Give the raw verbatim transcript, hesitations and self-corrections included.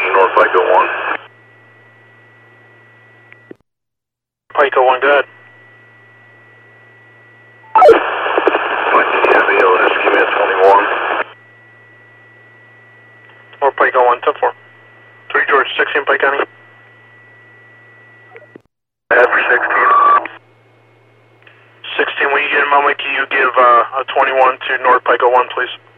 North Pico one. Pico one, go ahead. Mikey Heavy, O S, give me a twenty-one. North Pico one, ten four. three George, sixteen Pike County. After sixteen. sixteen, when you get a moment, can you give uh, a twenty-one to North Pico one, please?